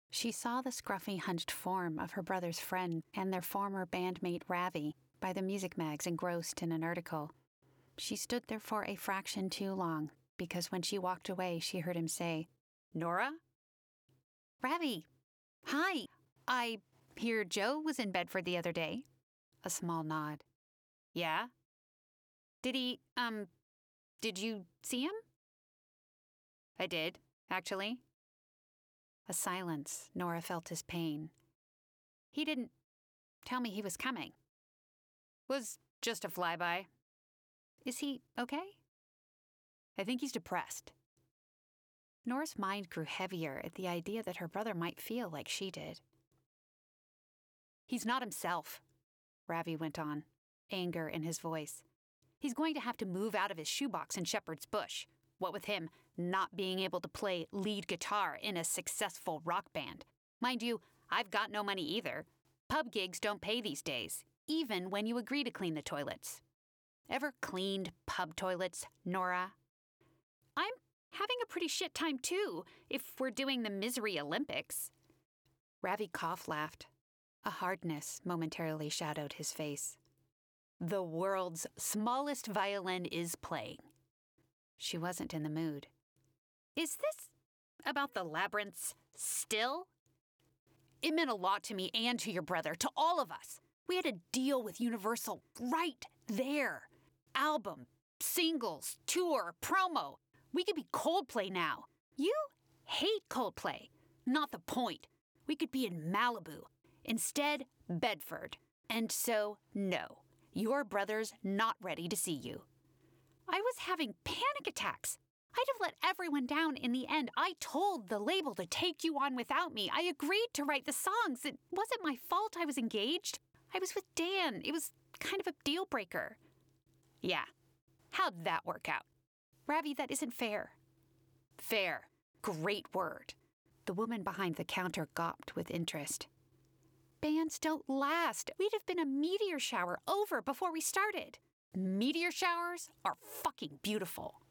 She saw the scruffy, hunched form of her brother's friend and their former bandmate Ravi by the music mags engrossed in an article. She stood there for a fraction too long, because when she walked away, she heard him say, "Nora?" "Ravi, hi. I hear Joe was in Bedford the other day." A small nod. "Yeah? Did you see him?" "I did, actually." A silence. Nora felt his pain. "He didn't tell me he was coming." "Was just a flyby." "Is he okay?" "I think he's depressed." Nora's mind grew heavier at the idea that her brother might feel like she did. "He's not himself," Ravi went on, anger in his voice. "He's going to have to move out of his shoebox in Shepherd's Bush, what with him not being able to play lead guitar in a successful rock band. Mind you, I've got no money either. Pub gigs don't pay these days, even when you agree to clean the toilets. Ever cleaned pub toilets, Nora?" "I'm having a pretty shit time too, if we're doing the Misery Olympics." Ravi laughed. A hardness momentarily shadowed his face. "The world's smallest violin is playing." She wasn't in the mood. "Is this about the labyrinths still?" "It meant a lot to me and to your brother, to all of us. We had a deal with Universal right there. Album, singles, tour, promo. We could be Coldplay now. You hate Coldplay. Not the point. We could be in Malibu. Instead, Bedford. And so, no, your brother's not ready to see you." "I was having panic attacks. I'd have let everyone down in the end. I told the label to take you on without me. I agreed to write the songs. It wasn't my fault I was engaged. I was with Dan. It was kind of a deal breaker." "Yeah. How'd that work out?" "Ravi, that isn't fair." "Fair. Great word." The woman behind the counter gawped with interest. "Bands don't last. We'd have been a meteor shower over before we started." "Meteor showers are fucking beautiful."